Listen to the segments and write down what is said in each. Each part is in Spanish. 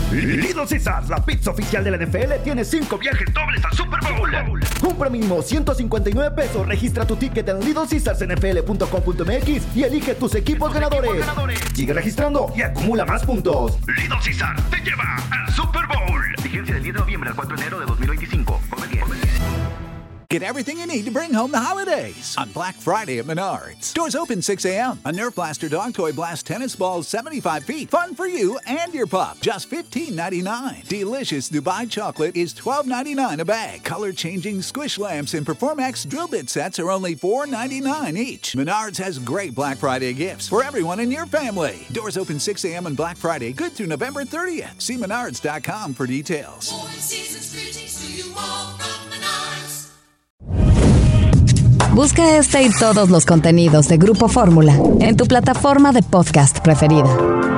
Little Caesars, la pizza oficial de la NFL, tiene 5 viajes dobles al Super Bowl. Compra mínimo $159. Registra tu ticket en littlecaesarsnfl.com.mx y elige tus equipos ganadores. Sigue registrando y acumula más puntos. Little Caesars te lleva al Super Bowl. Vigencia del 10 de noviembre al 4 de enero de 2025. Come bien. Get everything you need to bring home the holidays on Black Friday at Menards. Doors open 6 a.m. A Nerf Blaster dog toy blast tennis balls 75 feet. Fun for you and your pup. Just $15.99. Delicious Dubai chocolate is $12.99 a bag. Color-changing squish lamps and Performax drill bit sets are only $4.99 each. Menards has great Black Friday gifts for everyone in your family. Doors open 6 a.m. on Black Friday. Good through November 30th. See menards.com for details. Busca este y todos los contenidos de Grupo Fórmula en tu plataforma de podcast preferida.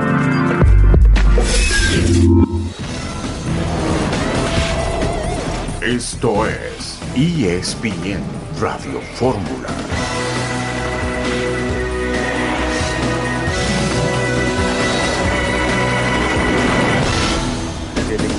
Esto es ESPN Radio Fórmula. El equipo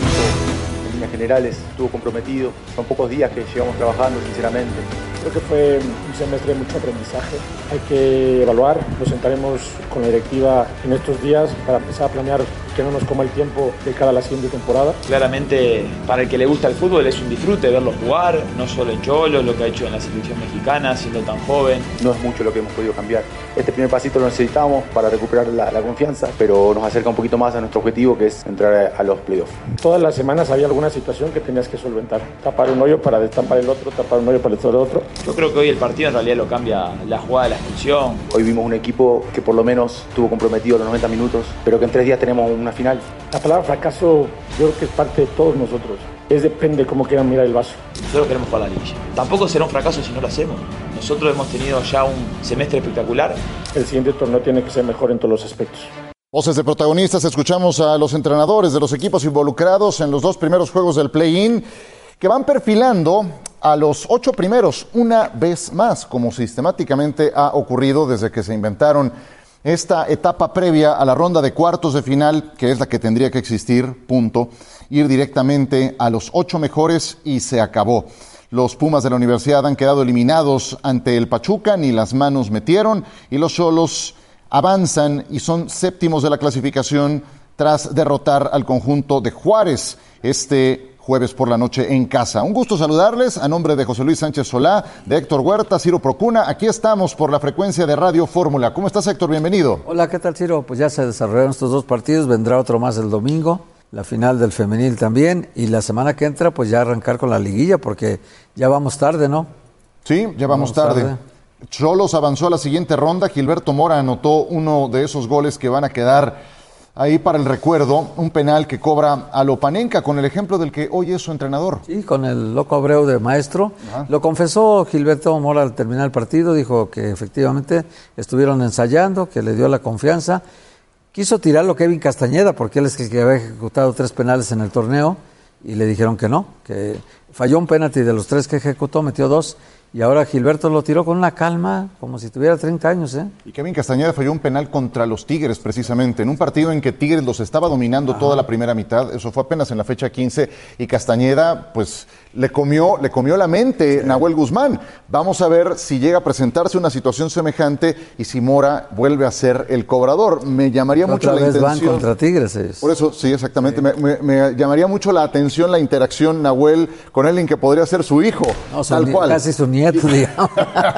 en líneas generales estuvo comprometido. Son pocos días que llevamos trabajando, sinceramente. Creo que fue un semestre de mucho aprendizaje. Hay que evaluar, nos sentaremos con la directiva en estos días para empezar a planear que no nos coma el tiempo de cara a la siguiente temporada. Claramente, para el que le gusta el fútbol es un disfrute verlo jugar, no solo en Cholo, lo que ha hecho en la selección mexicana, siendo tan joven. No es mucho lo que hemos podido cambiar. Este primer pasito lo necesitamos para recuperar la confianza, pero nos acerca un poquito más a nuestro objetivo, que es entrar a los playoffs. Todas las semanas había alguna situación que tenías que solventar. Tapar un hoyo para destampar el otro, tapar un hoyo para destapar el otro. Yo creo que hoy el partido en realidad lo cambia la jugada de la expulsión. Hoy vimos un equipo que por lo menos estuvo comprometido los 90 minutos, pero que en 3 días tenemos una final. La palabra fracaso yo creo que es parte de todos nosotros. Depende de cómo quieran mirar el vaso. Nosotros queremos jugar la liguilla. Tampoco será un fracaso si no lo hacemos. Nosotros hemos tenido ya un semestre espectacular. El siguiente torneo tiene que ser mejor en todos los aspectos. Voces de protagonistas, escuchamos a los entrenadores de los equipos involucrados en los 2 primeros juegos del play-in, que van perfilando a los 8 primeros una vez más, como sistemáticamente ha ocurrido desde que se inventaron esta etapa previa a la ronda de cuartos de final, que es la que tendría que existir, punto, ir directamente a los 8 mejores y se acabó. Los Pumas de la Universidad han quedado eliminados ante el Pachuca, ni las manos metieron, y los Xolos avanzan y son séptimos de la clasificación tras derrotar al conjunto de Juárez este jueves por la noche en casa. Un gusto saludarles a nombre de José Luis Sánchez Solá, de Héctor Huerta, Ciro Procuna. Aquí estamos por la frecuencia de Radio Fórmula. ¿Cómo estás, Héctor? Bienvenido. Hola, ¿qué tal, Ciro? Pues ya se desarrollaron estos 2 partidos, vendrá otro más el domingo, la final del femenil también, y la semana que entra pues ya arrancar con la liguilla, porque ya vamos tarde, ¿no? Sí, ya vamos tarde. Xolos avanzó a la siguiente ronda. Gilberto Mora anotó uno de esos goles que van a quedar ahí para el recuerdo, un penal que cobra a Lopanenka, con el ejemplo del que hoy es su entrenador. Sí, con el loco Abreu de maestro. Ajá. Lo confesó Gilberto Mora al terminar el partido, dijo que efectivamente estuvieron ensayando, que le dio la confianza. Quiso tirarlo Kevin Castañeda, porque él es el que había ejecutado 3 penales en el torneo, y le dijeron que no, que falló un penalti de los 3 que ejecutó, metió 2. Y ahora Gilberto lo tiró con una calma, como si tuviera 30 años, ¿eh? Y Kevin Castañeda falló un penal contra los Tigres, precisamente, en un partido en que Tigres los estaba dominando toda la primera mitad. Eso fue apenas en la fecha 15, y Castañeda, pues, le comió la mente Nahuel Guzmán. Vamos a ver si llega a presentarse una situación semejante y si Mora vuelve a ser el cobrador. Me llamaría mucho la atención. Van contra Tigres ellos. Por eso, sí, exactamente. Sí. Me llamaría mucho la atención la interacción Nahuel con alguien que podría ser su hijo, no, tal cual. Casi su nieto, digamos.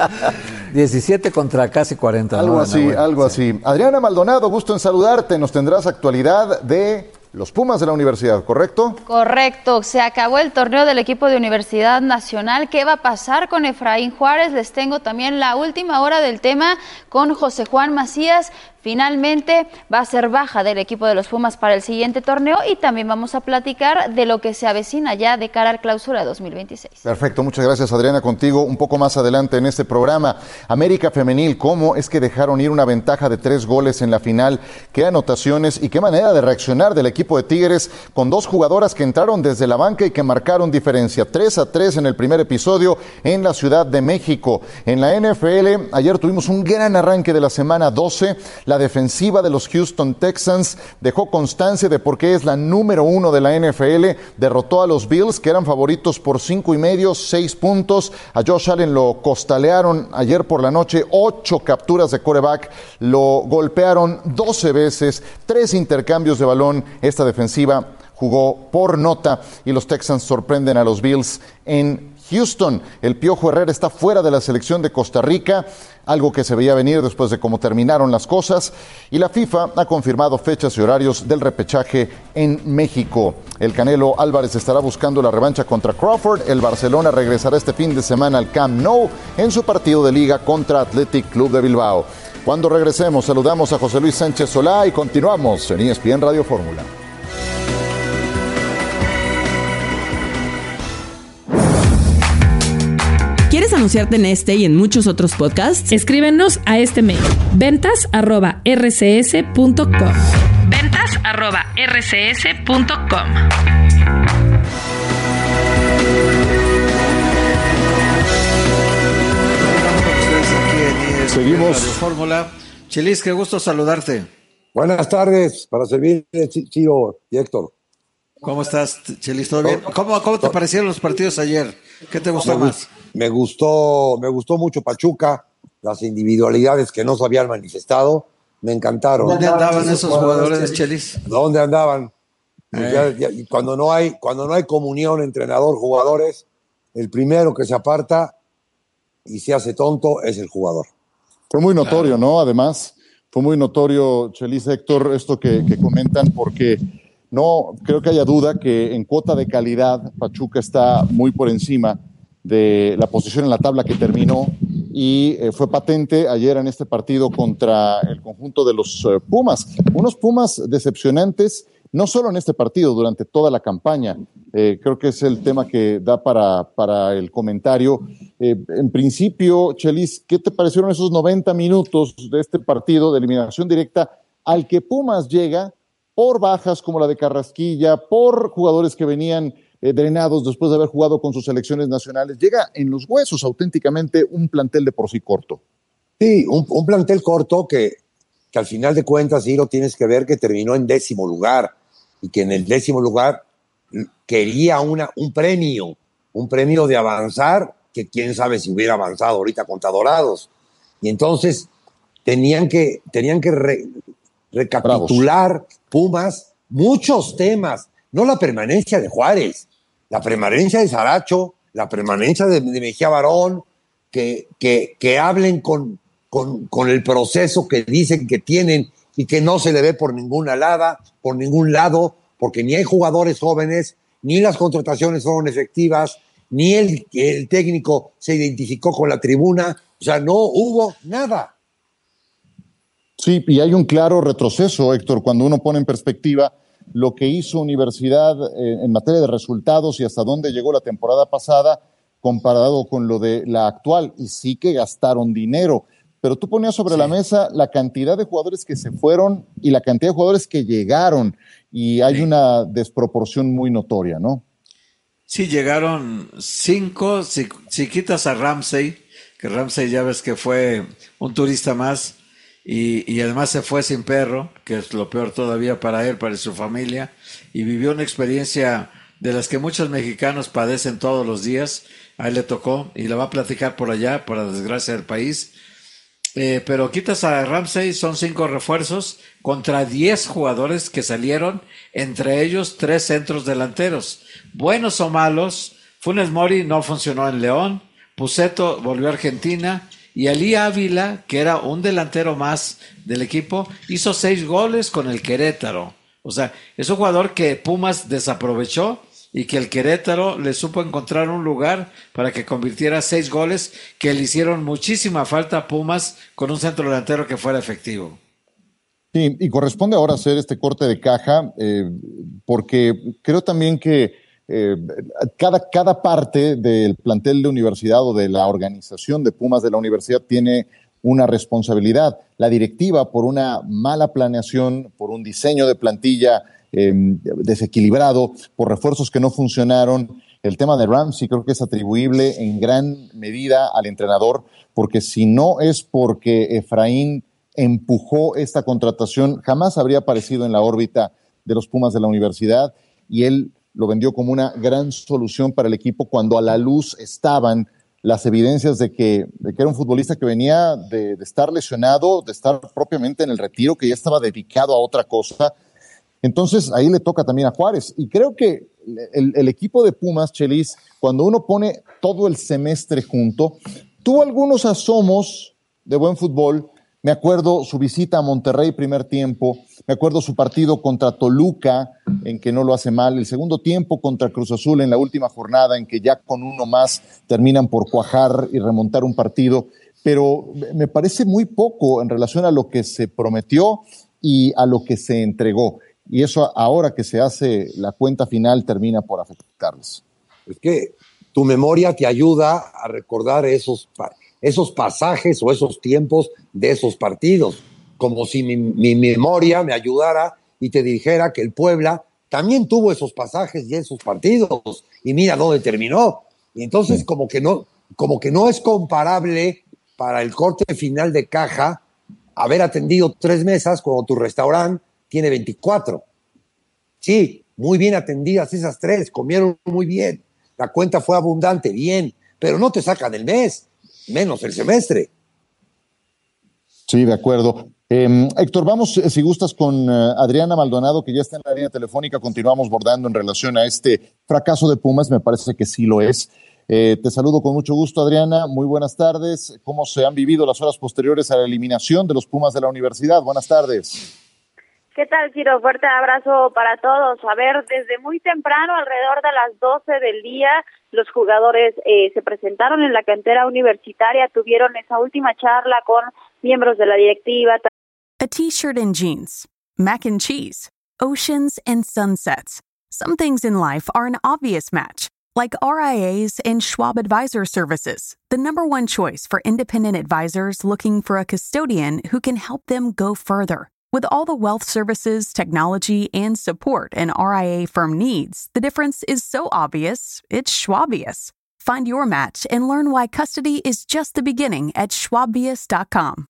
17 contra casi 40. Algo, ¿no? Así, Nahuel, algo sí. así. Adriana Maldonado, gusto en saludarte. Nos tendrás actualidad de los Pumas de la Universidad, ¿correcto? Correcto. Se acabó el torneo del equipo de Universidad Nacional. ¿Qué va a pasar con Efraín Juárez? Les tengo también la última hora del tema con José Juan Macías. Finalmente va a ser baja del equipo de los Pumas para el siguiente torneo, y también vamos a platicar de lo que se avecina ya de cara al clausura 2026. Perfecto, muchas gracias, Adriana. Contigo un poco más adelante en este programa. América Femenil, ¿cómo es que dejaron ir una ventaja de 3 goles en la final? ¿Qué anotaciones y qué manera de reaccionar del equipo de Tigres con 2 jugadoras que entraron desde la banca y que marcaron diferencia? 3-3 en el primer episodio en la Ciudad de México. En la NFL, ayer tuvimos un gran arranque de la semana 12. La defensiva de los Houston Texans dejó constancia de por qué es la número 1 de la NFL. Derrotó a los Bills, que eran favoritos por 5.5, 6 puntos. A Josh Allen lo costalearon ayer por la noche, 8 capturas de quarterback. Lo golpearon 12 veces, 3 intercambios de balón. Esta defensiva jugó por nota y los Texans sorprenden a los Bills en Houston. El Piojo Herrera está fuera de la selección de Costa Rica, algo que se veía venir después de cómo terminaron las cosas, y la FIFA ha confirmado fechas y horarios del repechaje en México. El Canelo Álvarez estará buscando la revancha contra Crawford. El Barcelona regresará este fin de semana al Camp Nou en su partido de liga contra Athletic Club de Bilbao. Cuando regresemos, saludamos a José Luis Sánchez Solá y continuamos en ESPN Radio Fórmula. ¿Quieres anunciarte en este y en muchos otros podcasts? Escríbenos a este mail: ventas@rcs.com. ventas@rcs.com. Seguimos. Fórmula. Chelis, qué gusto saludarte. Buenas tardes, para servir Chiro y Héctor. ¿Cómo estás, Chelis? ¿Todo bien? ¿Cómo te parecieron los partidos ayer? ¿Qué te gustó más? Me gustó mucho Pachuca, las individualidades que no se habían manifestado, me encantaron. ¿Dónde andaban esos jugadores, Chelis? ¿Dónde andaban? Y cuando no hay comunión entrenador-jugadores, el primero que se aparta y se hace tonto es el jugador. Fue muy notorio, ¿no? Además, fue muy notorio, Chelis, Héctor, esto que comentan, porque no creo que haya duda que en cuota de calidad Pachuca está muy por encima de la posición en la tabla que terminó, y fue patente ayer en este partido contra el conjunto de los Pumas. Unos Pumas decepcionantes, no solo en este partido, durante toda la campaña. Creo que es el tema que da para el comentario. En principio, Chelis, ¿qué te parecieron esos 90 minutos de este partido de eliminación directa al que Pumas llega por bajas como la de Carrasquilla, por jugadores que venían drenados después de haber jugado con sus selecciones nacionales? Llega en los huesos auténticamente un plantel de por sí corto. Sí, un plantel corto que al final de cuentas, Ciro, tienes que ver que terminó en 10º lugar y que en el 10º lugar quería un premio de avanzar, que quién sabe si hubiera avanzado ahorita contra Dorados. Y entonces tenían que recapitular Bravos. Pumas muchos temas, no la permanencia de Juárez, la permanencia de Saracho, la permanencia de Mejía Barón, que hablen con el proceso que dicen que tienen y que no se le ve por ningún lado, porque ni hay jugadores jóvenes, ni las contrataciones fueron efectivas, ni el técnico se identificó con la tribuna, o sea, no hubo nada. Sí, y hay un claro retroceso, Héctor, cuando uno pone en perspectiva lo que hizo Universidad en materia de resultados y hasta dónde llegó la temporada pasada comparado con lo de la actual, y sí que gastaron dinero. Pero tú ponías sobre la mesa la cantidad de jugadores que se fueron y la cantidad de jugadores que llegaron, y hay una desproporción muy notoria, ¿no? Sí, llegaron 5, si quitas a Ramsey, que Ramsey ya ves que fue un turista más, y además se fue sin perro, que es lo peor todavía para él, para su familia, y vivió una experiencia de las que muchos mexicanos padecen todos los días. A él le tocó y la va a platicar por allá, por la desgracia del país. Pero quitas a Ramsey, son 5 refuerzos contra 10 jugadores que salieron, entre ellos 3 centros delanteros, buenos o malos. Funes Mori no funcionó en León, Pusetto volvió a Argentina, y Ali Ávila, que era un delantero más del equipo, hizo 6 goles con el Querétaro. O sea, es un jugador que Pumas desaprovechó y que el Querétaro le supo encontrar un lugar para que convirtiera 6 goles que le hicieron muchísima falta a Pumas con un centro delantero que fuera efectivo. Sí, y corresponde ahora hacer este corte de caja, porque creo también que cada parte del plantel de universidad o de la organización de Pumas de la universidad tiene una responsabilidad. La directiva por una mala planeación, por un diseño de plantilla desequilibrado, por refuerzos que no funcionaron. El tema de Ramsey creo que es atribuible en gran medida al entrenador, porque si no es porque Efraín empujó esta contratación, jamás habría aparecido en la órbita de los Pumas de la universidad, y él lo vendió como una gran solución para el equipo cuando a la luz estaban las evidencias de que era un futbolista que venía de estar lesionado, de estar propiamente en el retiro, que ya estaba dedicado a otra cosa. Entonces ahí le toca también a Juárez, y creo que el equipo de Pumas, Chelis, cuando uno pone todo el semestre junto, tuvo algunos asomos de buen fútbol. Me acuerdo su visita a Monterrey primer tiempo, me acuerdo su partido contra Toluca, en que no lo hace mal, el segundo tiempo contra Cruz Azul en la última jornada, en que ya con uno más terminan por cuajar y remontar un partido, pero me parece muy poco en relación a lo que se prometió y a lo que se entregó, y eso ahora que se hace la cuenta final termina por afectarles. Es que tu memoria te ayuda a recordar esos pasajes o esos tiempos de esos partidos, como si mi memoria me ayudara y te dijera que el Puebla también tuvo esos pasajes y esos partidos, y mira dónde terminó. Y entonces como que no es comparable para el corte final de caja haber atendido 3 mesas cuando tu restaurante tiene 24. Sí, muy bien atendidas esas 3, comieron muy bien, la cuenta fue abundante, bien, pero no te sacan el mes, menos el semestre. Sí, de acuerdo. Héctor, vamos, si gustas, con Adriana Maldonado, que ya está en la línea telefónica. Continuamos bordando en relación a este fracaso de Pumas, me parece que sí lo es. Te saludo con mucho gusto, Adriana. Muy buenas tardes. ¿Cómo se han vivido las horas posteriores a la eliminación de los Pumas de la universidad? Buenas tardes. ¿Qué tal, Ciro? Fuerte abrazo para todos. A ver, desde muy temprano, alrededor de las 12 del día, los jugadores se presentaron en la cantera universitaria, tuvieron esa última charla con miembros de la directiva. A t-shirt and jeans, mac and cheese, oceans and sunsets. Some things in life are an obvious match, like RIAs and Schwab Advisor Services, the #1 choice for independent advisors looking for a custodian who can help them go further. With all the wealth services, technology, and support an RIA firm needs, the difference is so obvious, it's Schwabious. Find your match and learn why custody is just the beginning at schwabious.com.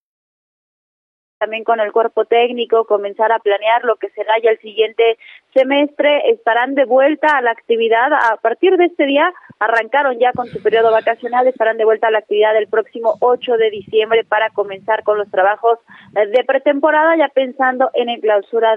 También con el cuerpo técnico, comenzar a planear lo que será ya el siguiente semestre. Estarán de vuelta a la actividad a partir de este día. Arrancaron ya con su periodo vacacional, estarán de vuelta a la actividad el próximo 8 de diciembre para comenzar con los trabajos de pretemporada, ya pensando en el clausura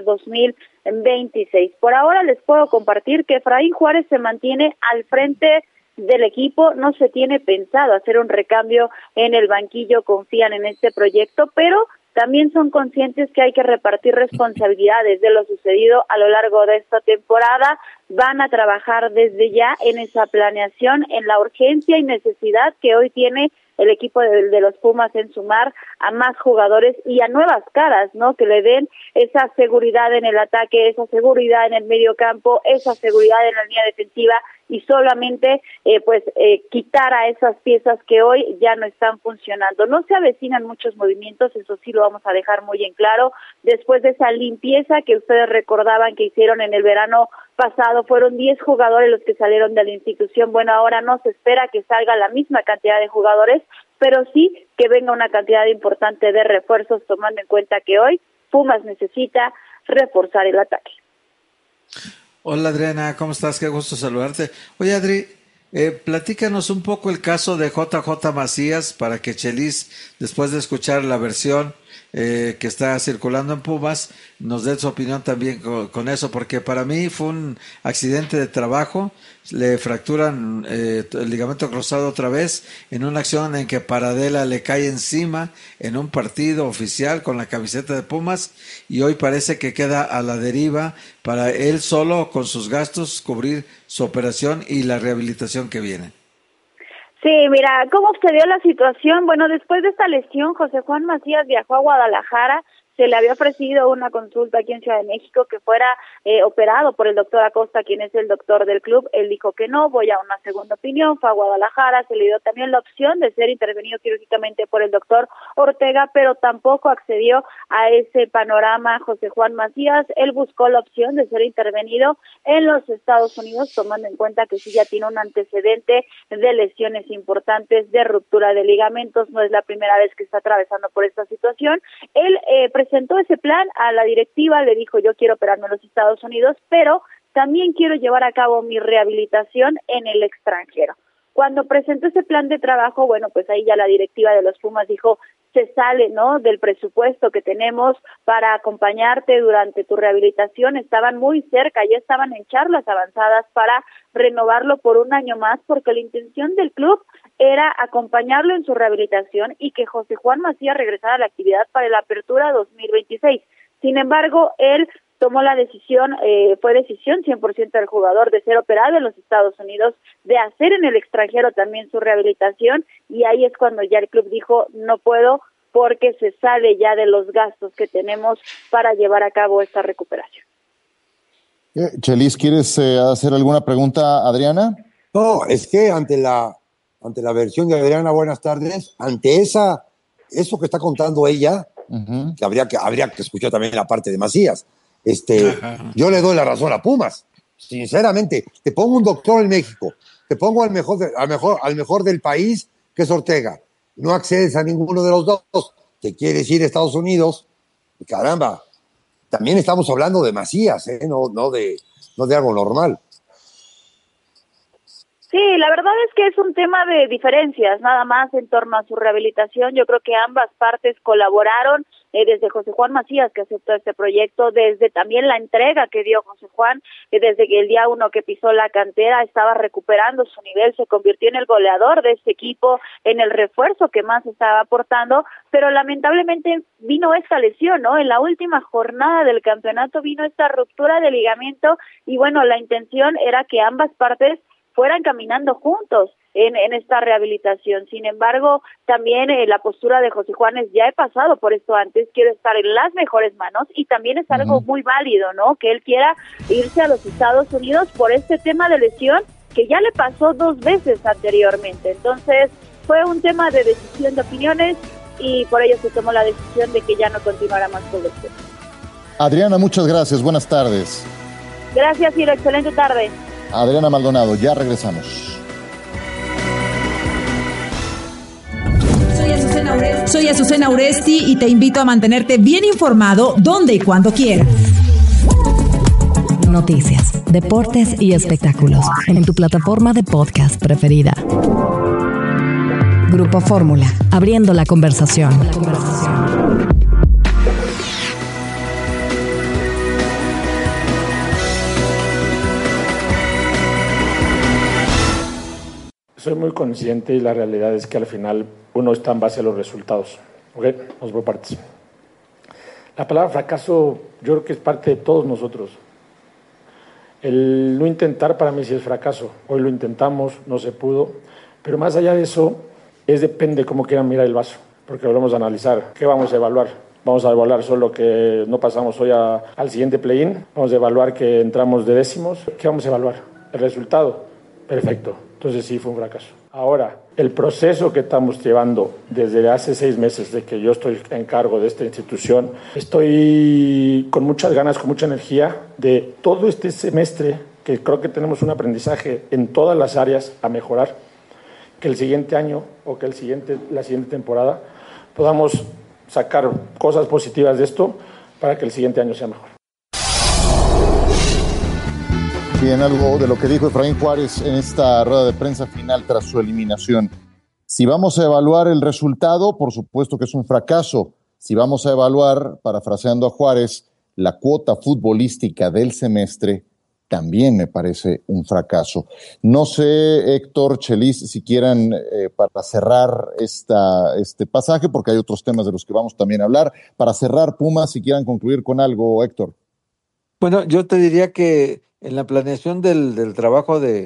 2026. Por ahora les puedo compartir que Efraín Juárez se mantiene al frente del equipo, no se tiene pensado hacer un recambio en el banquillo, confían en este proyecto, pero también son conscientes que hay que repartir responsabilidades de lo sucedido a lo largo de esta temporada. Van a trabajar desde ya en esa planeación, en la urgencia y necesidad que hoy tiene el equipo de los Pumas en sumar a más jugadores y a nuevas caras, ¿no? Que le den esa seguridad en el ataque, esa seguridad en el medio campo, esa seguridad en la línea defensiva y solamente quitar a esas piezas que hoy ya no están funcionando. No se avecinan muchos movimientos, eso sí lo vamos a dejar muy en claro. Después de esa limpieza que ustedes recordaban que hicieron en el verano pasado, fueron 10 jugadores los que salieron de la institución. Bueno, ahora no se espera que salga la misma cantidad de jugadores, pero sí que venga una cantidad importante de refuerzos, tomando en cuenta que hoy Pumas necesita reforzar el ataque. Hola Adriana, ¿cómo estás? Qué gusto saludarte. Oye Adri, platícanos un poco el caso de JJ Macías para que Chelis, después de escuchar la versión que está circulando en Pumas, nos dé su opinión también con eso, porque para mí fue un accidente de trabajo, le fracturan el ligamento cruzado otra vez en una acción en que Paradela le cae encima en un partido oficial con la camiseta de Pumas y hoy parece que queda a la deriva para él solo con sus gastos cubrir su operación y la rehabilitación que viene. Sí, mira, ¿cómo se dio la situación? Bueno, después de esta lesión, José Juan Macías viajó a Guadalajara, se le había ofrecido una consulta aquí en Ciudad de México que fuera operado por el doctor Acosta, quien es el doctor del club. Él dijo que no, voy a una segunda opinión, fue a Guadalajara, se le dio también la opción de ser intervenido quirúrgicamente por el doctor Ortega, pero tampoco accedió a ese panorama José Juan Macías. Él buscó la opción de ser intervenido en los Estados Unidos, tomando en cuenta que sí ya tiene un antecedente de lesiones importantes, de ruptura de ligamentos, no es la primera vez que está atravesando por esta situación. Él presentó ese plan a la directiva, le dijo: yo quiero operarme en los Estados Unidos, pero también quiero llevar a cabo mi rehabilitación en el extranjero. Cuando presentó ese plan de trabajo, bueno, pues ahí ya la directiva de los Pumas dijo: se sale, ¿no?, del presupuesto que tenemos para acompañarte durante tu rehabilitación. Estaban muy cerca, ya estaban en charlas avanzadas para renovarlo por un año más, porque la intención del club era acompañarlo en su rehabilitación y que José Juan Macías regresara a la actividad para la apertura 2026. Sin embargo, él tomó la decisión, fue decisión 100% del jugador de ser operado en los Estados Unidos, de hacer en el extranjero también su rehabilitación, y ahí es cuando ya el club dijo: no puedo, porque se sale ya de los gastos que tenemos para llevar a cabo esta recuperación. Chelis, ¿quieres hacer alguna pregunta a Adriana? No, es que ante la versión de Adriana, buenas tardes, ante eso que está contando ella, que habría que escuchar también la parte de Macías. Yo le doy la razón a Pumas, sinceramente. Te pongo un doctor en México, te pongo al mejor del país, que es Ortega. No accedes a ninguno de los dos, te quieres ir a Estados Unidos, caramba. También estamos hablando de Macías, no de algo normal. Sí, la verdad es que es un tema de diferencias, nada más en torno a su rehabilitación. Yo creo que ambas partes colaboraron, desde José Juan Macías, que aceptó este proyecto, desde también la entrega que dio José Juan, desde que el día 1 que pisó la cantera estaba recuperando su nivel, se convirtió en el goleador de este equipo, en el refuerzo que más estaba aportando, pero lamentablemente vino esta lesión, ¿no? En la última jornada del campeonato vino esta ruptura de ligamento, y bueno, la intención era que ambas partes fueran caminando juntos en esta rehabilitación. Sin embargo, también la postura de José Juan es: ya he pasado por esto antes, quiero estar en las mejores manos, y también es algo muy válido, ¿no?, que él quiera irse a los Estados Unidos por este tema de lesión que ya le pasó 2 veces anteriormente. Entonces, fue un tema de decisión de opiniones, y por ello se tomó la decisión de que ya no continuara más con el tema. Adriana, muchas gracias, buenas tardes. Gracias, Ciro, excelente tarde. Adriana Maldonado, ya regresamos. Soy Azucena Uresti y te invito a mantenerte bien informado donde y cuando quieras. Noticias, deportes y espectáculos en tu plataforma de podcast preferida. Grupo Fórmula, abriendo la conversación. Soy muy consciente, y la realidad es que al final uno está en base a los resultados. ¿Ok? Vamos por partes. La palabra fracaso yo creo que es parte de todos nosotros. El no intentar para mí sí es fracaso. Hoy lo intentamos, no se pudo. Pero más allá de eso, depende cómo quieran mirar el vaso. Porque vamos a analizar. ¿Qué vamos a evaluar? Vamos a evaluar solo que no pasamos hoy al siguiente play-in. Vamos a evaluar que entramos de décimos. ¿Qué vamos a evaluar? El resultado. Perfecto. Entonces sí fue un fracaso. Ahora, el proceso que estamos llevando desde hace 6 meses de que yo estoy en cargo de esta institución, estoy con muchas ganas, con mucha energía de todo este semestre, que creo que tenemos un aprendizaje en todas las áreas a mejorar, que el siguiente año o que la siguiente temporada podamos sacar cosas positivas de esto para que el siguiente año sea mejor. Bien, algo de lo que dijo Efraín Juárez en esta rueda de prensa final tras su eliminación. Si vamos a evaluar el resultado, por supuesto que es un fracaso. Si vamos a evaluar, parafraseando a Juárez, la cuota futbolística del semestre, también me parece un fracaso. No sé, Héctor, Chelis, si quieran, para cerrar este pasaje, porque hay otros temas de los que vamos también a hablar. Para cerrar, Pumas, si quieran concluir con algo, Héctor. Bueno, yo te diría que en la planeación del trabajo de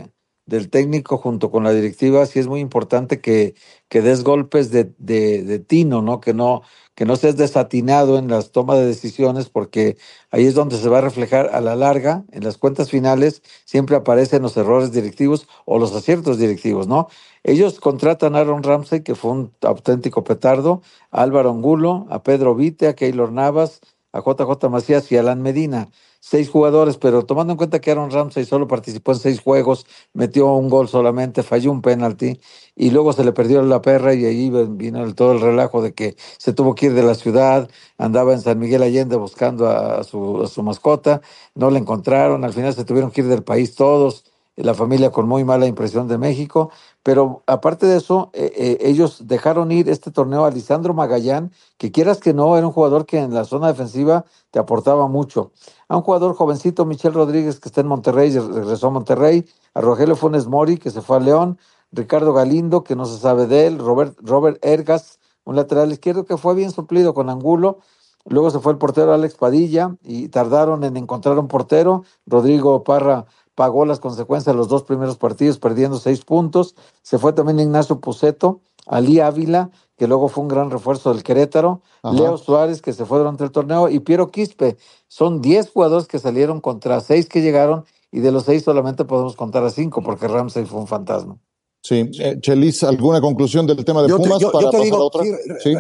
del técnico junto con la directiva, sí es muy importante que des golpes de tino, ¿no? Que no seas desatinado en las tomas de decisiones, porque ahí es donde se va a reflejar a la larga, en las cuentas finales, siempre aparecen los errores directivos o los aciertos directivos, ¿no? Ellos contratan a Aaron Ramsey, que fue un auténtico petardo, a Álvaro Angulo, a Pedro Vite, a Keylor Navas, a JJ Macías y a Alan Medina. 6 jugadores, pero tomando en cuenta que Aaron Ramsey solo participó en 6 juegos, metió un gol solamente, falló un penalti y luego se le perdió la perra y ahí vino todo el relajo de que se tuvo que ir de la ciudad, andaba en San Miguel Allende buscando a su mascota, no la encontraron, al final se tuvieron que ir del país todos, la familia con muy mala impresión de México, pero aparte de eso, ellos dejaron ir este torneo a Lisandro Magallán, que quieras que no, era un jugador que en la zona defensiva te aportaba mucho. A un jugador jovencito, Michel Rodríguez, que está en Monterrey, regresó a Monterrey, a Rogelio Funes Mori, que se fue a León, Ricardo Galindo, que no se sabe de él, Robert Ergas, un lateral izquierdo que fue bien suplido con Angulo. Luego se fue el portero Alex Padilla y tardaron en encontrar un portero. Rodrigo Parra pagó las consecuencias de los 2 primeros partidos, perdiendo 6 puntos. Se fue también Ignacio Puceto, Ali Ávila, que luego fue un gran refuerzo del Querétaro, ajá, Leo Suárez, que se fue durante el torneo, y Piero Quispe. Son 10 jugadores que salieron contra 6 que llegaron, y de los 6 solamente podemos contar a 5, porque Ramsey fue un fantasma. Sí, Chelis, ¿alguna conclusión del tema de Pumas para yo te pasar digo, a otra? Sí.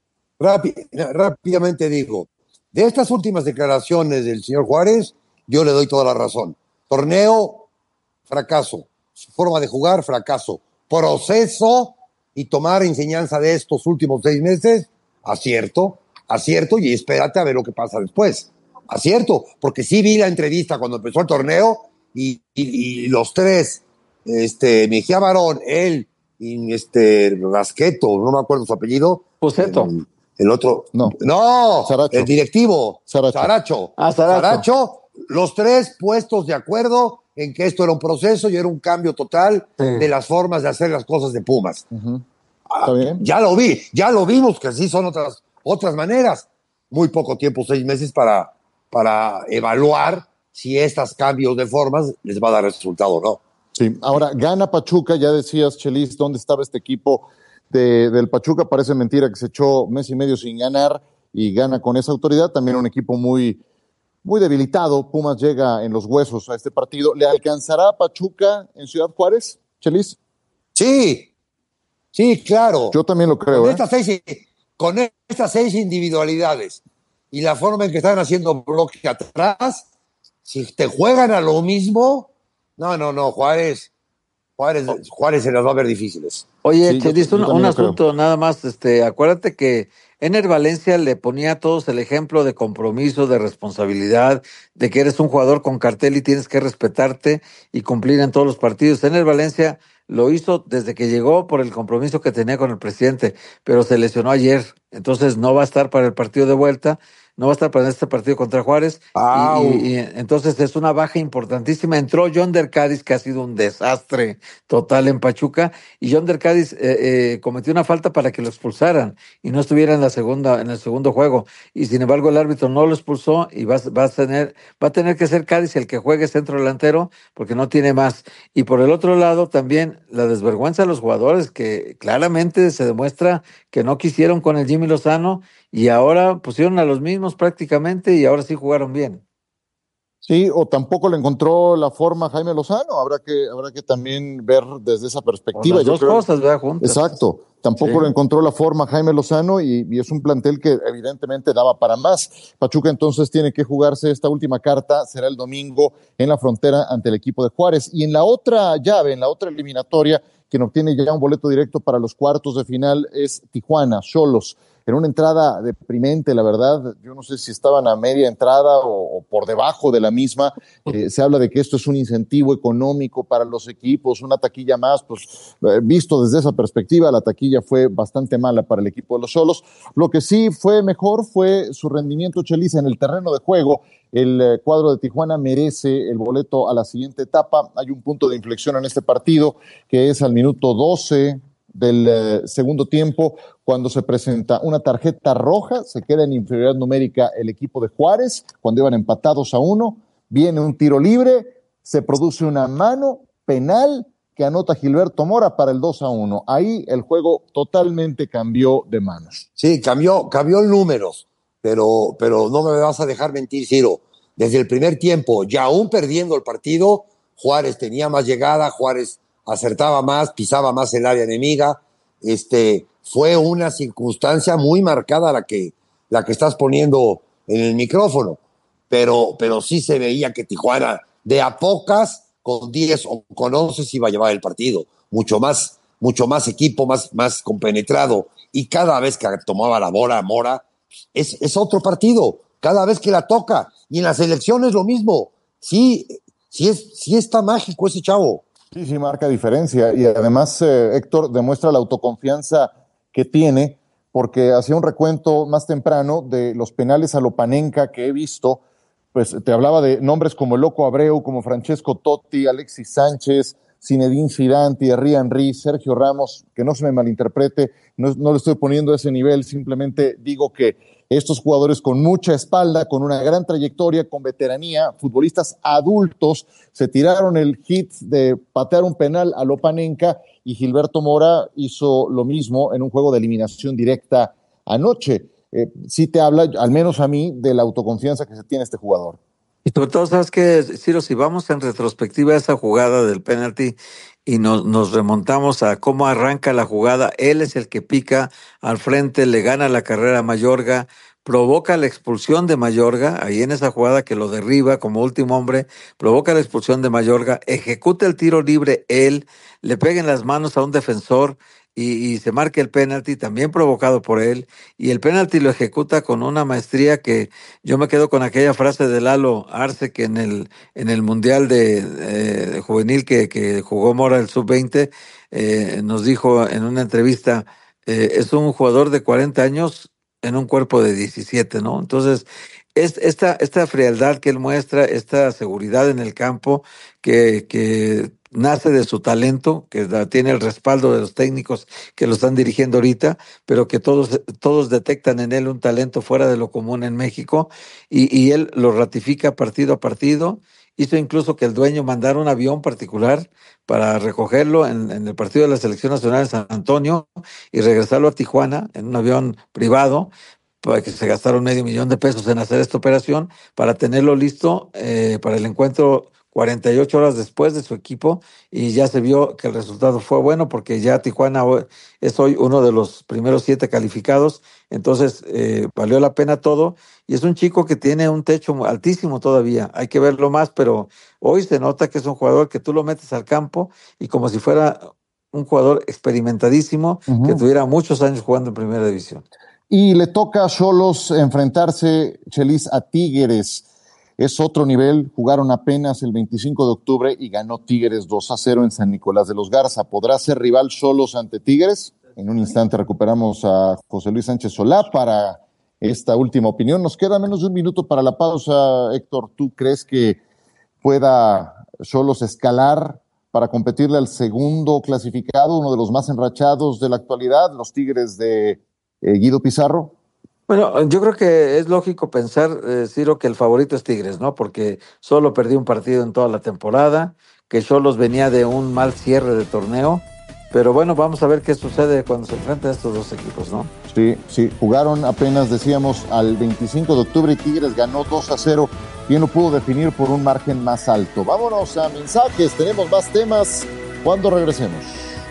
Rápidamente digo, de estas últimas declaraciones del señor Juárez, yo le doy toda la razón. Torneo, fracaso. Su forma de jugar, fracaso. Proceso y tomar enseñanza de estos últimos 6 meses, acierto, y espérate a ver lo que pasa después. Acierto, porque sí vi la entrevista cuando empezó el torneo y los 3, Mejía Barón, él y Rasqueto, no me acuerdo su apellido. Puceto. El otro. No, Saracho. El directivo. Saracho. Saracho. Los 3 puestos de acuerdo en que esto era un proceso y era un cambio total de las formas de hacer las cosas de Pumas. Uh-huh. ¿Está bien? Ya lo vimos, que así son otras maneras. Muy poco tiempo, 6 meses para evaluar si estos cambios de formas les va a dar resultado o no. Sí, ahora gana Pachuca, ya decías, Chelis, ¿dónde estaba este equipo del Pachuca? Parece mentira que se echó mes y medio sin ganar y gana con esa autoridad. También un equipo muy debilitado. Pumas llega en los huesos a este partido. ¿Le alcanzará a Pachuca en Ciudad Juárez, Chelis? Sí, claro. Yo también lo creo. Con estas 6 individualidades y la forma en que están haciendo bloque atrás, si te juegan a lo mismo, no, Juárez se las va a ver difíciles. Oye, sí, Chelis, un asunto nada más, acuérdate que Ener Valencia le ponía a todos el ejemplo de compromiso, de responsabilidad, de que eres un jugador con cartel y tienes que respetarte y cumplir en todos los partidos. Ener Valencia lo hizo desde que llegó por el compromiso que tenía con el presidente, pero se lesionó ayer, entonces no va a estar para el partido de vuelta, no va a estar para este partido contra Juárez, y entonces es una baja importantísima. Entró Yonder Cádiz, que ha sido un desastre total en Pachuca, y Yonder Cádiz cometió una falta para que lo expulsaran y no estuviera en el segundo juego, y sin embargo el árbitro no lo expulsó y va a tener que ser Cádiz el que juegue centro delantero porque no tiene más. Y por el otro lado también la desvergüenza de los jugadores, que claramente se demuestra que no quisieron con el Jimmy Lozano y ahora pusieron a los mismos prácticamente y ahora sí jugaron bien. Sí, o tampoco le encontró la forma a Jaime Lozano. Habrá que también ver desde esa perspectiva. Las dos cosas, ¿verdad? Juntas. Exacto. Tampoco le encontró la forma a Jaime Lozano y es un plantel que evidentemente daba para más. Pachuca entonces tiene que jugarse esta última carta, será el domingo en la Frontera ante el equipo de Juárez. Y en la otra llave, en la otra eliminatoria, quien obtiene ya un boleto directo para los cuartos de final es Tijuana, Xolos. En una entrada deprimente, la verdad, yo no sé si estaban a media entrada o por debajo de la misma. Se habla de que esto es un incentivo económico para los equipos, una taquilla más, pues visto desde esa perspectiva, la taquilla fue bastante mala para el equipo de los Xolos. Lo que sí fue mejor fue su rendimiento, Chelis, en el terreno de juego. El cuadro de Tijuana merece el boleto a la siguiente etapa. Hay un punto de inflexión en este partido, que es al minuto 12 del segundo tiempo, cuando se presenta una tarjeta roja, se queda en inferioridad numérica el equipo de Juárez, cuando iban empatados a 1, viene un tiro libre, se produce una mano penal que anota Gilberto Mora para el 2-1. Ahí el juego totalmente cambió de manos. Sí, cambió en números, pero no me vas a dejar mentir, Ciro. Desde el primer tiempo, ya aún perdiendo el partido, Juárez tenía más llegada, Juárez acertaba más, pisaba más el área enemiga. Fue una circunstancia muy marcada la que estás poniendo en el micrófono, pero sí se veía que Tijuana de a pocas, con 10 o con 11 se iba a llevar el partido, mucho más equipo, más compenetrado, y cada vez que tomaba la bola Mora, es otro partido, cada vez que la toca, y en las elecciones lo mismo. Sí está mágico ese chavo. Sí, marca diferencia, y además Héctor demuestra la autoconfianza que tiene, porque hacía un recuento más temprano de los penales a lo Panenka que he visto. Pues te hablaba de nombres como el Loco Abreu, como Francesco Totti, Alexis Sánchez, Zinedine Zidane, Thierry Henry, Sergio Ramos, que no se me malinterprete, no le estoy poniendo a ese nivel, simplemente digo que estos jugadores con mucha espalda, con una gran trayectoria, con veteranía, futbolistas adultos, se tiraron el hit de patear un penal a lo Panenka, y Gilberto Mora hizo lo mismo en un juego de eliminación directa anoche. Sí te habla, al menos a mí, de la autoconfianza que se tiene este jugador. Y sobre todo, ¿sabes qué, Ciro? Si vamos en retrospectiva a esa jugada del penalti y nos remontamos a cómo arranca la jugada, él es el que pica al frente, le gana la carrera a Mayorga, provoca la expulsión de Mayorga, ahí en esa jugada que lo derriba como último hombre, provoca la expulsión de Mayorga, ejecuta el tiro libre él, le pega en las manos a un defensor, y se marca el penalti, también provocado por él, y el penalti lo ejecuta con una maestría que yo me quedo con aquella frase de Lalo Arce, que en el Mundial de juvenil que jugó Mora el Sub-20, nos dijo en una entrevista, es un jugador de 40 años en un cuerpo de 17, ¿no? Entonces, esta frialdad que él muestra, esta seguridad en el campo que nace de su talento, que tiene el respaldo de los técnicos que lo están dirigiendo ahorita, pero que todos detectan en él un talento fuera de lo común en México, y él lo ratifica partido a partido. Hizo incluso que el dueño mandara un avión particular para recogerlo en el partido de la Selección Nacional de San Antonio y regresarlo a Tijuana en un avión privado, para que se gastaron $500,000 en hacer esta operación, para tenerlo listo para el encuentro 48 horas después de su equipo, y ya se vio que el resultado fue bueno, porque ya Tijuana es hoy uno de los primeros 7 calificados. Entonces valió la pena todo, y es un chico que tiene un techo altísimo todavía, hay que verlo más, pero hoy se nota que es un jugador que tú lo metes al campo y como si fuera un jugador experimentadísimo, que tuviera muchos años jugando en primera división. Y le toca a Xolos enfrentarse, Chelis, a Tigres. Es otro nivel, jugaron apenas el 25 de octubre y ganó Tigres 2-0 en San Nicolás de los Garza. ¿Podrá ser rival Xolos ante Tigres? En un instante recuperamos a José Luis Sánchez Solá para esta última opinión. Nos queda menos de un minuto para la pausa. Héctor, ¿tú crees que pueda Xolos escalar para competirle al segundo clasificado, uno de los más enrachados de la actualidad, los Tigres de Guido Pizarro? Bueno, yo creo que es lógico pensar, Ciro, que el favorito es Tigres, ¿no? Porque solo perdió un partido en toda la temporada, que Xolos venía de un mal cierre de torneo, pero bueno, vamos a ver qué sucede cuando se enfrentan estos dos equipos, ¿no? Sí, jugaron apenas, decíamos, al 25 de octubre y Tigres ganó 2-0, ¿quién lo pudo definir por un margen más alto? Vámonos a mensajes, tenemos más temas cuando regresemos.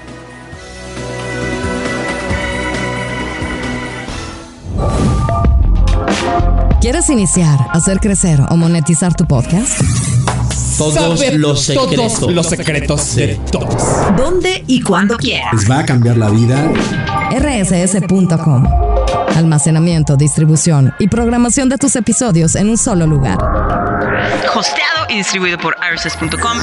¿Quieres iniciar, hacer crecer o monetizar tu podcast? Todos los secretos de todos. ¿Dónde y cuándo quieras? Les va a cambiar la vida. rss.com. Almacenamiento, distribución y programación de tus episodios en un solo lugar. Hosteado y distribuido por rss.com.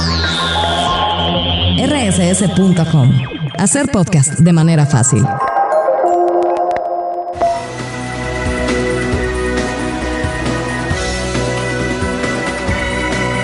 rss.com. Hacer podcast de manera fácil.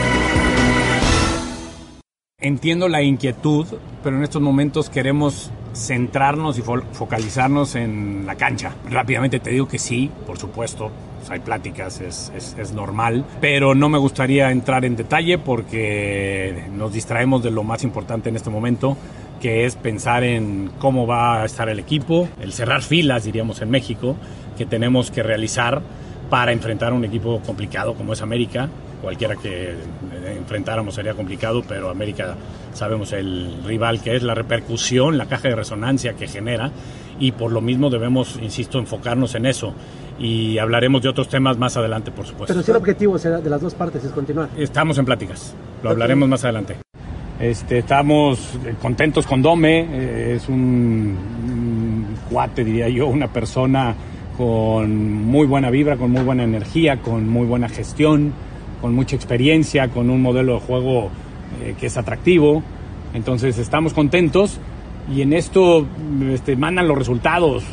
Entiendo la inquietud, pero en estos momentos queremos centrarnos y focalizarnos en la cancha. Rápidamente te digo que sí, por supuesto, pues hay pláticas, es normal, pero no me gustaría entrar en detalle porque nos distraemos de lo más importante en este momento, que es pensar en cómo va a estar el equipo, el cerrar filas, diríamos en México, que tenemos que realizar para enfrentar un equipo complicado como es América. Cualquiera que enfrentáramos sería complicado, pero América sabemos el rival que es, la repercusión, la caja de resonancia que genera, y por lo mismo debemos, insisto, enfocarnos en eso. Y hablaremos de otros temas más adelante, por supuesto. Pero si el objetivo de las dos partes es continuar. Estamos en pláticas, lo hablaremos más adelante. Estamos contentos con Dome, es un cuate, diría yo, una persona con muy buena vibra, con muy buena energía, con muy buena gestión, con mucha experiencia, con un modelo de juego que es atractivo. Entonces estamos contentos y en esto mandan los resultados.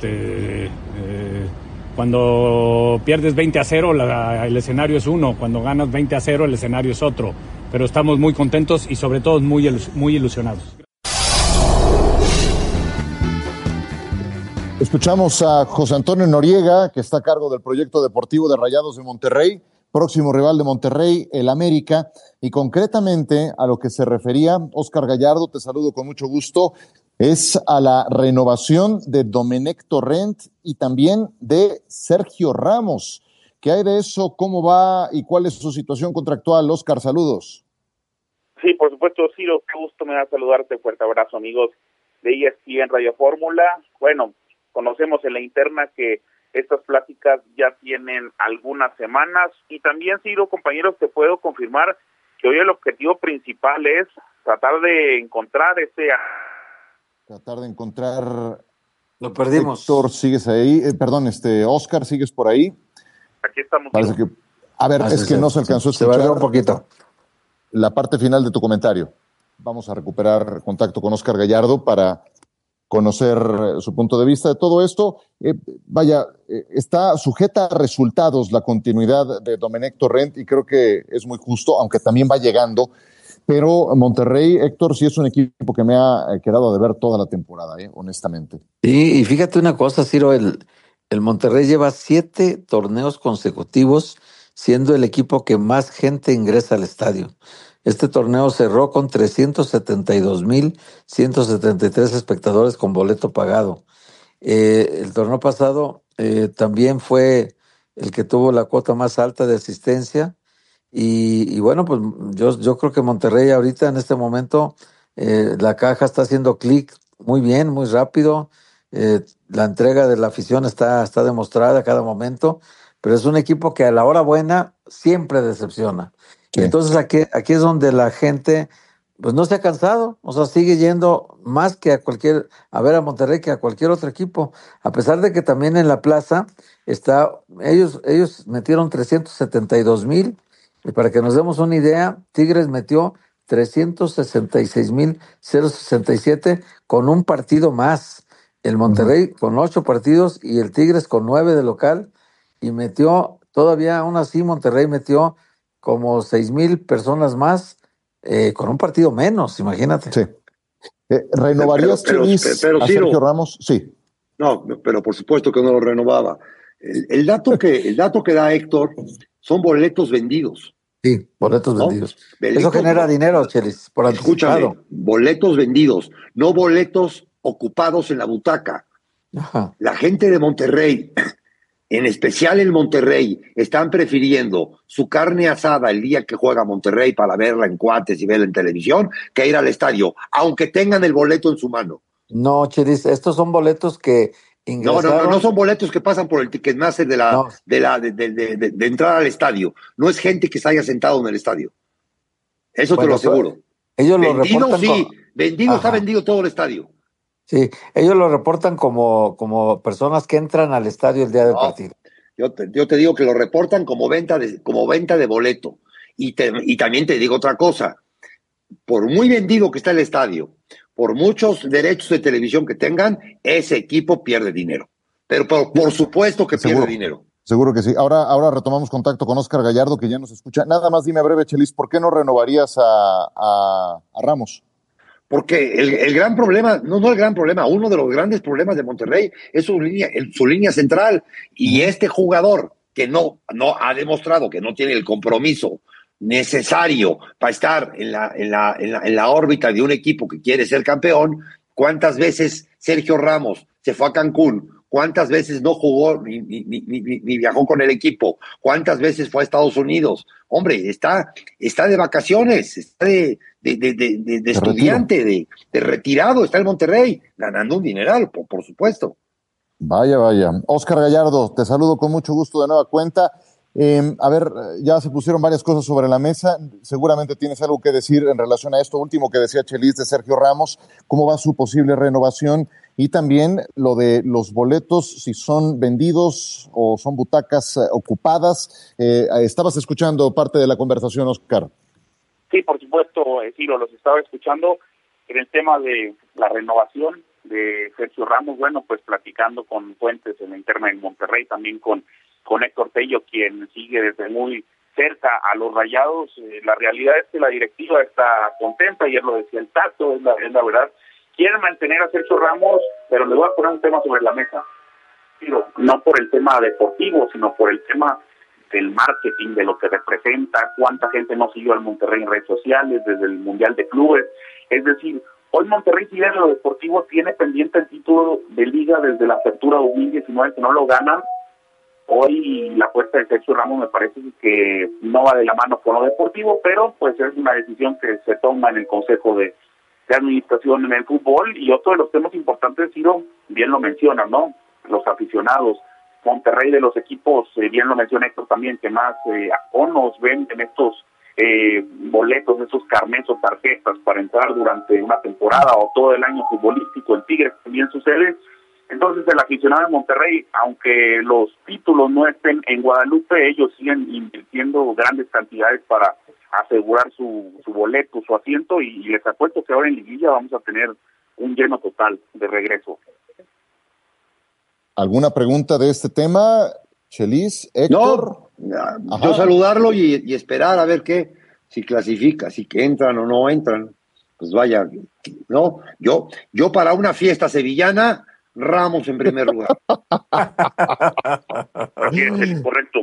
Cuando pierdes 20-0 el escenario es uno, cuando ganas 20-0 el escenario es otro, pero estamos muy contentos y sobre todo muy ilusionados. Escuchamos a José Antonio Noriega, que está a cargo del proyecto deportivo de Rayados de Monterrey, próximo rival de Monterrey, el América, y concretamente a lo que se refería Óscar Gallardo, te saludo con mucho gusto, es a la renovación de Domenech Torrent y también de Sergio Ramos. ¿Qué hay de eso? ¿Cómo va y cuál es su situación contractual? Óscar, saludos. Sí, por supuesto, Ciro, qué gusto me da saludarte, fuerte abrazo, amigos de ESPN Radio Fórmula. Bueno, conocemos en la interna que estas pláticas ya tienen algunas semanas y también, Ciro, compañeros, te puedo confirmar que hoy el objetivo principal es tratar de encontrar Lo perdimos. Héctor, ¿sigues ahí? Óscar, ¿sigues por ahí? Aquí estamos. Parece que... A ver, es que no se alcanzó a escuchar. Se va un poquito. La parte final de tu comentario. Vamos a recuperar contacto con Óscar Gallardo para conocer su punto de vista de todo esto. Está sujeta a resultados la continuidad de Domenech Torrent y creo que es muy justo, aunque también va llegando. Pero Monterrey, Héctor, sí es un equipo que me ha quedado de ver toda la temporada, honestamente. Sí, y fíjate una cosa, Ciro, el Monterrey lleva 7 torneos consecutivos siendo el equipo que más gente ingresa al estadio. Este torneo cerró con 372,173 espectadores con boleto pagado. El torneo pasado también fue el que tuvo la cuota más alta de asistencia. Y bueno, pues yo creo que Monterrey ahorita en este momento la caja está haciendo clic muy bien, muy rápido. La entrega de la afición está demostrada a cada momento, pero es un equipo que a la hora buena siempre decepciona. Sí. Entonces aquí es donde la gente pues no se ha cansado, o sea, sigue yendo más que a ver a Monterrey que a cualquier otro equipo, a pesar de que también en la plaza ellos metieron 372,000, y para que nos demos una idea, Tigres metió 366,067 con un partido más, el Monterrey con 8 partidos y el Tigres con 9 de local, y metió todavía, aún así Monterrey metió como 6,000 personas más con un partido menos, imagínate. Sí. ¿Renovarías a Sergio Ramos? Sí. No, pero por supuesto que no lo renovaba. El dato que da Héctor son boletos vendidos. Sí, boletos vendidos. Eso genera dinero, Chelis, por anticipado. Escúchame, boletos vendidos, no boletos ocupados en la butaca. Ajá. La gente de Monterrey, en especial el Monterrey, están prefiriendo su carne asada el día que juega Monterrey para verla en cuates y verla en televisión que ir al estadio, aunque tengan el boleto en su mano. No, Chelis, estos son boletos que ingresaron. No son boletos que pasan por el Ticketmaster de entrar al estadio. No es gente que se haya sentado en el estadio. Eso te lo aseguro. Ellos vendido, lo reportan. Sí, vendido, está vendido todo el estadio. Sí, ellos lo reportan como personas que entran al estadio el día del partido. Yo te digo que lo reportan como venta de boleto. Y también te digo otra cosa. Por muy vendido que está el estadio, por muchos derechos de televisión que tengan, ese equipo pierde dinero. Pero por supuesto que pierde dinero. Seguro que sí. Ahora retomamos contacto con Óscar Gallardo, que ya nos escucha. Nada más dime a breve, Chelis, ¿por qué no renovarías a Ramos? Porque el gran problema, no el gran problema, uno de los grandes problemas de Monterrey es su línea central. Y este jugador que no ha demostrado que no tiene el compromiso necesario para estar en la órbita de un equipo que quiere ser campeón. ¿Cuántas veces Sergio Ramos se fue a Cancún? ¿Cuántas veces no jugó ni viajó con el equipo? ¿Cuántas veces fue a Estados Unidos? Hombre, está de vacaciones, está de estudiante, de retirado, está en Monterrey, ganando un dineral, por supuesto. Vaya. Óscar Gallardo, te saludo con mucho gusto de nueva cuenta. A ver, ya se pusieron varias cosas sobre la mesa. Seguramente tienes algo que decir en relación a esto último que decía Chelis de Sergio Ramos, cómo va su posible renovación y también lo de los boletos, si son vendidos o son butacas ocupadas. Estabas escuchando parte de la conversación, Óscar. Sí, por supuesto, Ciro, los estaba escuchando en el tema de la renovación de Sergio Ramos. Bueno, pues platicando con fuentes en la interna en Monterrey, también con Héctor Tello, quien sigue desde muy cerca a los Rayados. La realidad es que la directiva está contenta, ayer lo decía el Tato, es la verdad. Quieren mantener a Sergio Ramos, pero le voy a poner un tema sobre la mesa. Pero no por el tema deportivo, sino por el tema del marketing, de lo que representa, cuánta gente no siguió al Monterrey en redes sociales, desde el Mundial de Clubes. Es decir, hoy Monterrey, si bien en lo deportivo tiene pendiente el título de Liga desde la apertura 2019, que no lo ganan. Hoy la apuesta de Sergio Ramos me parece que no va de la mano con lo deportivo, pero pues es una decisión que se toma en el Consejo de Administración en el fútbol. Y otro de los temas importantes, Ciro, bien lo menciona, ¿no? Los aficionados. Monterrey, de los equipos, bien lo menciona Héctor también, que más abonos venden estos boletos, estos carnets o tarjetas para entrar durante una temporada o todo el año futbolístico. En Tigres también sucede. Entonces el aficionado de Monterrey, aunque los títulos no estén en Guadalupe, ellos siguen invirtiendo grandes cantidades para asegurar su boleto, su asiento, y les apuesto que ahora en liguilla vamos a tener un lleno total de regreso. ¿Alguna pregunta de este tema, Chelis, Héctor? No, yo saludarlo y esperar a ver si clasifica, si que entran o no entran. Pues vaya, no, yo para una fiesta sevillana, Ramos en primer lugar. Así es correcto.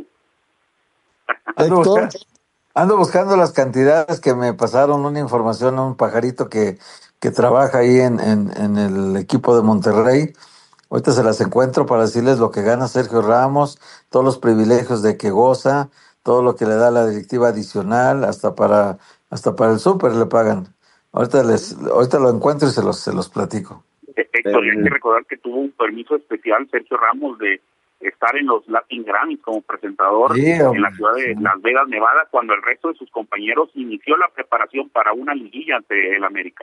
Ando buscando las cantidades que me pasaron una información a un pajarito que trabaja ahí en el equipo de Monterrey. Ahorita se las encuentro para decirles lo que gana Sergio Ramos, todos los privilegios de que goza, todo lo que le da la directiva adicional, hasta para el súper le pagan. Ahorita lo encuentro y se los platico. Héctor, hay que recordar que tuvo un permiso especial Sergio Ramos de estar en los Latin Grammys como presentador en la ciudad de Las Vegas, Nevada, cuando el resto de sus compañeros inició la preparación para una liguilla ante el América.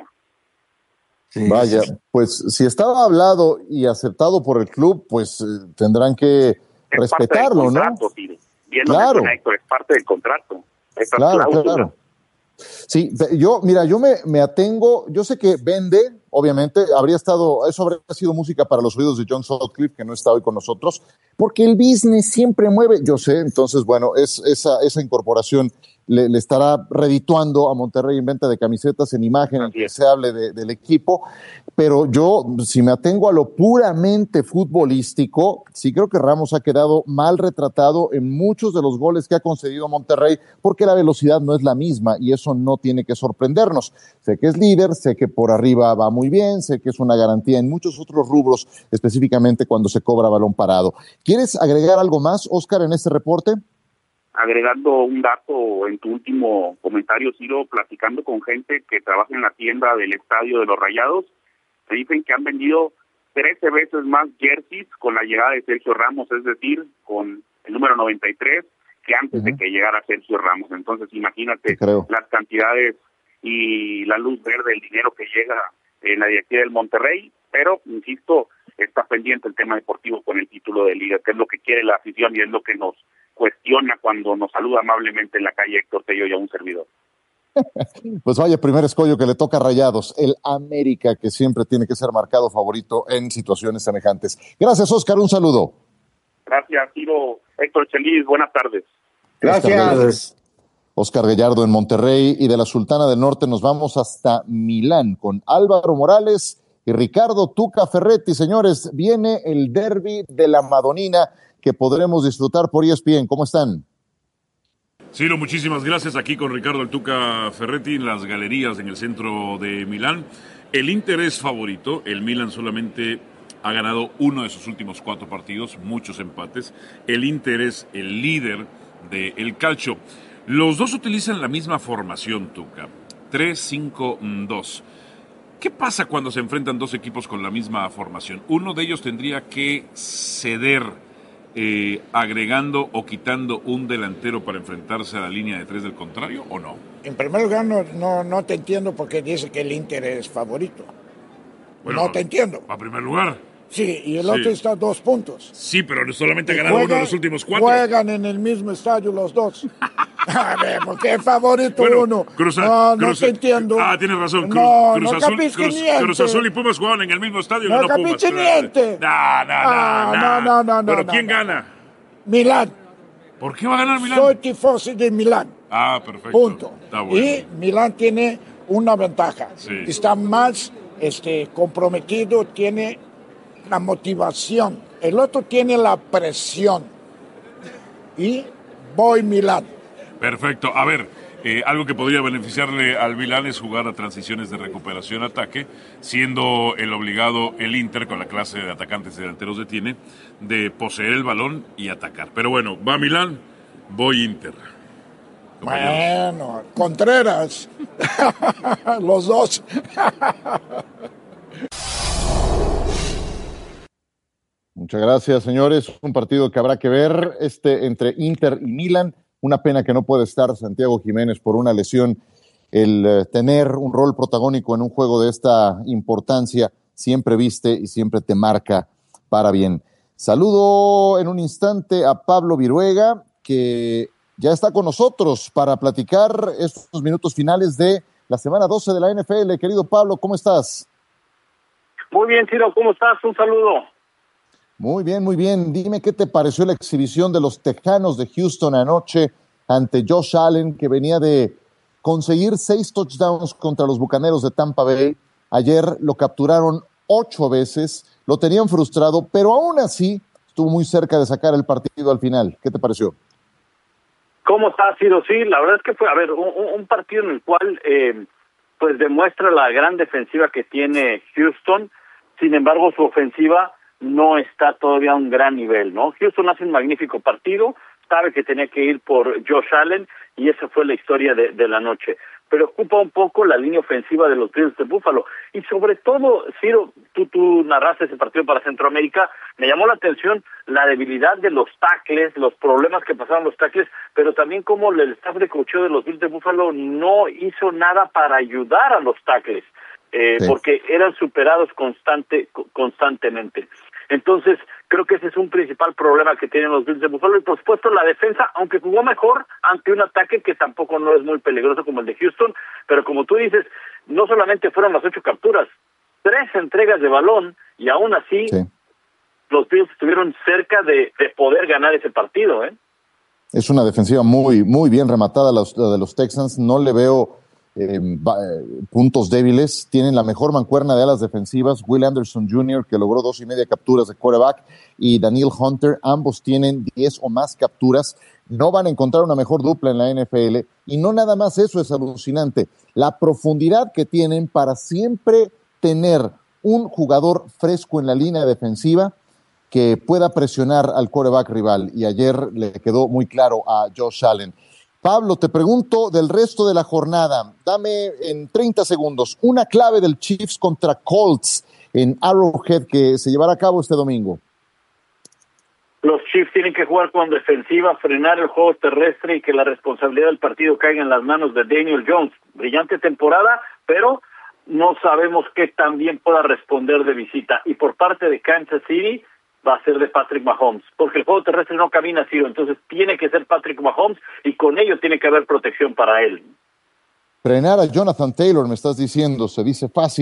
Sí. Vaya, pues si estaba hablado y aceptado por el club, pues tendrán que respetarlo, contrato, ¿no? Sí. Bien, claro. Héctor, es parte del contrato. Claro. Sí, yo me atengo, yo sé que vende, obviamente, eso habría sido música para los oídos de John Sutcliffe, que no está hoy con nosotros, porque el business siempre mueve, yo sé, entonces, bueno, esa incorporación le estará redituando a Monterrey en venta de camisetas, en imagen, en que se hable del equipo, pero yo, si me atengo a lo puramente futbolístico, sí creo que Ramos ha quedado mal retratado en muchos de los goles que ha concedido Monterrey, porque la velocidad no es la misma y eso no tiene que sorprendernos. Sé que es líder, sé que por arriba va muy bien, sé que es una garantía en muchos otros rubros, específicamente cuando se cobra balón parado. ¿Quieres agregar algo más, Óscar, en este reporte? Agregando un dato en tu último comentario, Ciro, platicando con gente que trabaja en la tienda del estadio de los Rayados, te dicen que han vendido 13 veces más jerseys con la llegada de Sergio Ramos, es decir, con el número 93, que antes de que llegara Sergio Ramos. Entonces, imagínate las cantidades y la luz verde, el dinero que llega en la directiva del Monterrey, pero, insisto, está pendiente el tema deportivo con el título de Liga, que es lo que quiere la afición y es lo que nos cuestiona cuando nos saluda amablemente en la calle Héctor Tello y a un servidor. Pues vaya primer escollo que le toca a Rayados, el América, que siempre tiene que ser marcado favorito en situaciones semejantes. Gracias, Óscar, un saludo. Gracias, Ciro. Héctor Chelis, buenas tardes. Gracias. Oscar Gallardo en Monterrey, y de la Sultana del Norte nos vamos hasta Milán con Álvaro Morales y Ricardo Tuca Ferretti. Señores, viene el derbi de la Madonina que podremos disfrutar por ESPN. ¿Cómo están? Ciro, muchísimas gracias. Aquí con Ricardo el Tuca Ferretti en las galerías en el centro de Milán. El Inter es favorito, el Milan solamente ha ganado uno de sus últimos 4 partidos, muchos empates. El Inter es el líder del calcio. Los dos utilizan la misma formación, Tuca, 3-5-2. ¿Qué pasa cuando se enfrentan dos equipos con la misma formación? ¿Uno de ellos tendría que ceder agregando o quitando un delantero para enfrentarse a la línea de 3 del contrario o no? En primer lugar, no te entiendo porque dice que el Inter es favorito. Bueno, no te entiendo. A primer lugar. Sí, y el otro está a 2 puntos. Sí, pero solamente ha ganado uno de los últimos 4. Juegan en el mismo estadio los dos. A ver, ¿por qué favorito uno? No te entiendo. Tienes razón. Cruz Azul y Pumas jugaban en el mismo estadio. No capisce niente. No. ¿Pero quién gana? Milán. ¿Por qué va a ganar Milán? Soy tifosi de Milán. Perfecto. Punto. Está bueno. Y Milán tiene una ventaja. Sí. Está más comprometido, tiene la motivación. El otro tiene la presión. Y voy Milán. Perfecto. A ver, algo que podría beneficiarle al Milán es jugar a transiciones de recuperación-ataque, siendo el obligado el Inter, con la clase de atacantes y delanteros que tiene, de poseer el balón y atacar. Pero bueno, va Milán, voy Inter. Bueno, Contreras. Los dos. Muchas gracias, señores. Un partido que habrá que ver, entre Inter y Milan. Una pena que no puede estar Santiago Jiménez por una lesión. El tener un rol protagónico en un juego de esta importancia siempre viste y siempre te marca para bien. Saludo en un instante a Pablo Viruega, que ya está con nosotros para platicar estos minutos finales de la semana 12 de la NFL. Querido Pablo, ¿cómo estás? Muy bien, Ciro, ¿cómo estás? Un saludo. Muy bien, muy bien. Dime qué te pareció la exhibición de los Tejanos de Houston anoche ante Josh Allen, que venía de conseguir 6 touchdowns contra los Bucaneros de Tampa Bay. Ayer lo capturaron 8 veces, lo tenían frustrado, pero aún así estuvo muy cerca de sacar el partido al final. ¿Qué te pareció? ¿Cómo estás, Ciro? Sí, la verdad es que fue, un partido en el cual pues demuestra la gran defensiva que tiene Houston. Sin embargo, su ofensiva no está todavía a un gran nivel, ¿no? Houston hace un magnífico partido, sabe que tenía que ir por Josh Allen y esa fue la historia de la noche. Preocupa un poco la línea ofensiva de los Bills de Buffalo y sobre todo, Ciro, tú narraste ese partido para Centroamérica, me llamó la atención la debilidad de los tackles, los problemas que pasaron los tackles, pero también como el staff de coacheo de los Bills de Buffalo no hizo nada para ayudar a los tackles. Porque eran superados constantemente. Entonces, creo que ese es un principal problema que tienen los Bills de Buffalo. Y por supuesto, la defensa, aunque jugó mejor ante un ataque que tampoco no es muy peligroso como el de Houston, pero como tú dices, no solamente fueron las 8 capturas, 3 entregas de balón, y aún así los Bills estuvieron cerca de poder ganar ese partido. Es una defensiva muy, muy bien rematada la de los Texans. No le veo puntos débiles. Tienen la mejor mancuerna de alas defensivas, Will Anderson Jr., que logró 2.5 capturas de quarterback, y Daniel Hunter, ambos tienen 10 o más capturas. No van a encontrar una mejor dupla en la NFL, y no nada más eso es alucinante, la profundidad que tienen para siempre tener un jugador fresco en la línea defensiva que pueda presionar al quarterback rival, y ayer le quedó muy claro a Josh Allen. Pablo, te pregunto del resto de la jornada. Dame en 30 segundos una clave del Chiefs contra Colts en Arrowhead que se llevará a cabo este domingo. Los Chiefs tienen que jugar con defensiva, frenar el juego terrestre y que la responsabilidad del partido caiga en las manos de Daniel Jones. Brillante temporada, pero no sabemos qué tan bien pueda responder de visita. Y por parte de Kansas City va a ser de Patrick Mahomes, porque el juego terrestre no camina, Ciro, entonces tiene que ser Patrick Mahomes y con ello tiene que haber protección para él. Frenar a Jonathan Taylor, me estás diciendo, se dice fácil.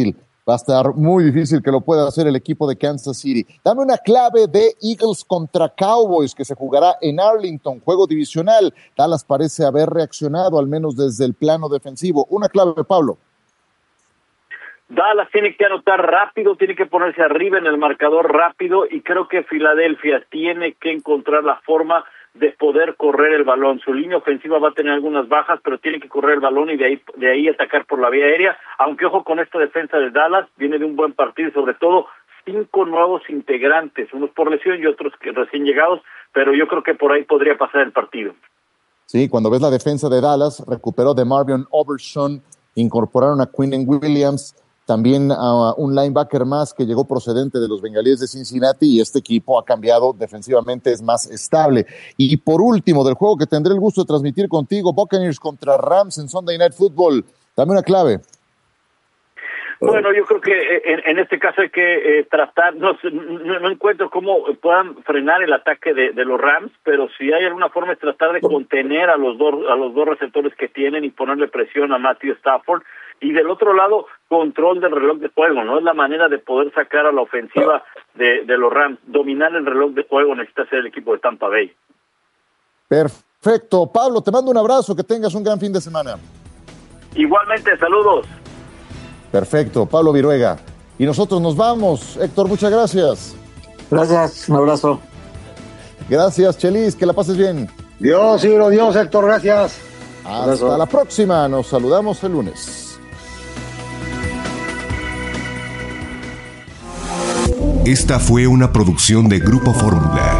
Va a estar muy difícil que lo pueda hacer el equipo de Kansas City. Dame una clave de Eagles contra Cowboys que se jugará en Arlington, juego divisional. Dallas parece haber reaccionado, al menos desde el plano defensivo. Una clave, Pablo. Dallas tiene que anotar rápido, tiene que ponerse arriba en el marcador rápido y creo que Filadelfia tiene que encontrar la forma de poder correr el balón. Su línea ofensiva va a tener algunas bajas, pero tiene que correr el balón y de ahí atacar por la vía aérea, aunque ojo con esta defensa de Dallas, viene de un buen partido, sobre todo 5 nuevos integrantes, unos por lesión y otros que recién llegados, pero yo creo que por ahí podría pasar el partido. Sí, cuando ves la defensa de Dallas, recuperó de Marvion Overshown, incorporaron a Quinnen Williams, también a un linebacker más que llegó procedente de los Bengalíes de Cincinnati y este equipo ha cambiado defensivamente, es más estable. Y por último, del juego que tendré el gusto de transmitir contigo, Buccaneers contra Rams en Sunday Night Football. Dame una clave. Bueno, yo creo que en este caso hay que tratar, no encuentro cómo puedan frenar el ataque de los Rams, pero si hay alguna forma es tratar de contener a los dos receptores que tienen y ponerle presión a Matthew Stafford. Y del otro lado, control del reloj de juego, ¿no? Es la manera de poder sacar a la ofensiva de los Rams. Dominar el reloj de juego necesita ser el equipo de Tampa Bay. Perfecto. Pablo, te mando un abrazo, que tengas un gran fin de semana. Igualmente, saludos. Perfecto, Pablo Viruega. Y nosotros nos vamos. Héctor, muchas gracias. Gracias, un abrazo. Gracias, Chelis, que la pases bien. Dios, Ciro, Dios, Héctor, gracias. Hasta la próxima, nos saludamos el lunes. Esta fue una producción de Grupo Fórmula.